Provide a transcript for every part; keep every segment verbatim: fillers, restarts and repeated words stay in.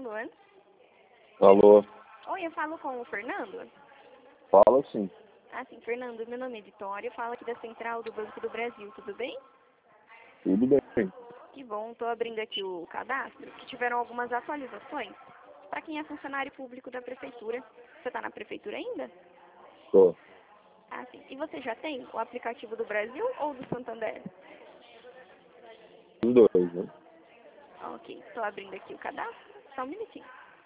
Alô? Alô, Oi, eu falo com o Fernando? fala sim. Ah, sim, Fernando, meu nome é Vitória, eu falo aqui da Central do Banco do Brasil, tudo bem? Tudo bem. Que bom, estou abrindo aqui o cadastro, que tiveram algumas atualizações para quem é funcionário público da Prefeitura. Você está na Prefeitura ainda? Tô. Ah, sim. E você já tem o aplicativo do Brasil ou do Santander? Os dois, né? Ok, estou abrindo aqui o cadastro, só um minutinho.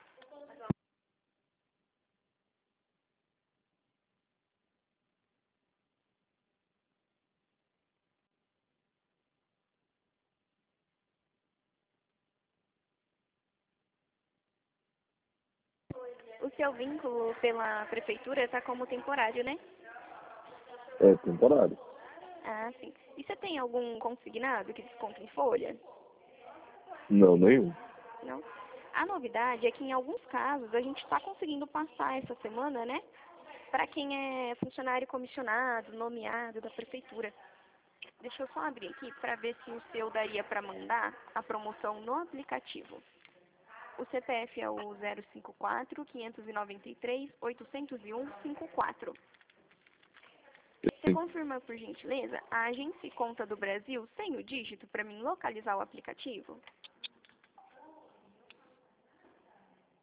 O seu vínculo pela Prefeitura está como temporário, né? É temporário. Ah, sim. E você tem algum consignado que desconta em folha? Não, nenhum. Não. A novidade é que em alguns casos a gente está conseguindo passar essa semana, né? Para quem é funcionário comissionado, nomeado da prefeitura. Deixa eu só abrir aqui para ver se o seu daria para mandar a promoção no aplicativo. O C P F é o zero cinco quatro, quinhentos e noventa e três, oitocentos e um, cinquenta e quatro. Você Sim. confirma, por gentileza, a agência e conta do Brasil sem o dígito para mim localizar o aplicativo?